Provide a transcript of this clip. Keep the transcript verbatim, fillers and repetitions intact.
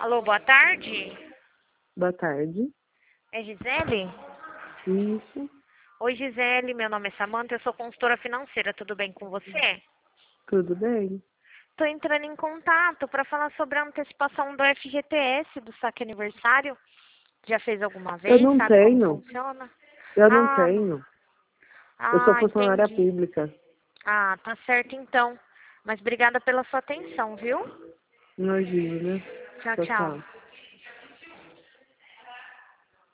Alô, boa tarde. Boa tarde. É Gisele? Isso, Oi, Gisele, meu nome é Samanta, eu sou consultora financeira, tudo bem com você? tudo bem? Estou entrando em contato para falar sobre a antecipação do F G T S, do saque aniversário. Já fez alguma Eu vez? não Sabe como tenho. funciona? Eu não Ah, não. tenho. Eu sou Ah, funcionária entendi. pública. Ah, tá certo então. Mas obrigada pela sua atenção, viu? Imagina, né? Tchau, Tchau, tchau. tchau.